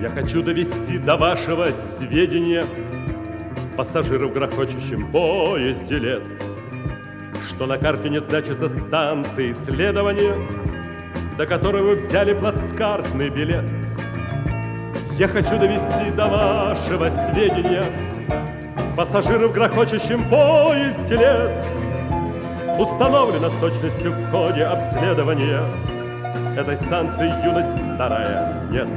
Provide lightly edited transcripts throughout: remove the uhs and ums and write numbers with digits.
Я хочу довести до вашего сведения пассажиров в грохочущем поезде лет, что на карте не значится станции исследования, до которой вы взяли плацкартный билет. Я хочу довести до вашего сведения пассажиров в грохочущем поезде лет. Установлено с точностью в ходе обследования этой станции юность вторая нет.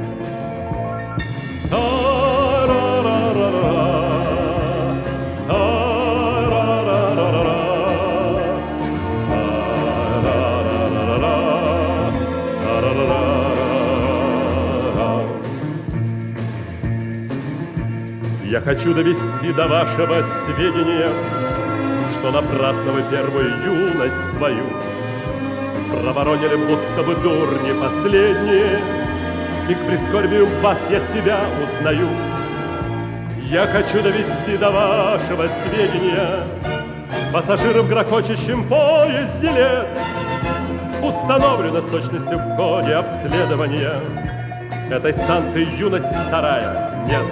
Я хочу довести до вашего сведения, что напрасно вы первую юность свою проворонили, будто бы дурни последние, и к прискорбию вас я себя узнаю. Я хочу довести до вашего сведения пассажиров в грохочущем поезде лет. Установлено с точностью в ходе обследования этой станции юность вторая нет.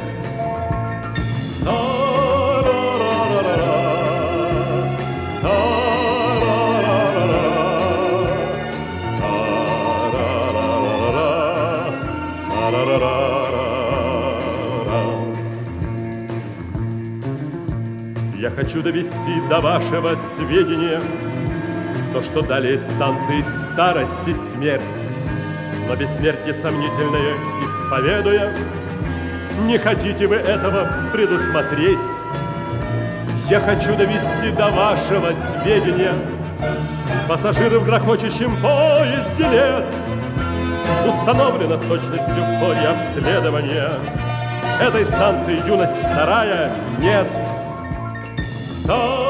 Я хочу довести до вашего сведения то, что далее станции старость и смерть, но бессмертие сомнительное исповедуя, не хотите вы этого предусмотреть. Я хочу довести до вашего сведения пассажиров в грохочущем поезде лет. Установлено с точностью в ходе обследования этой станции юность вторая нет.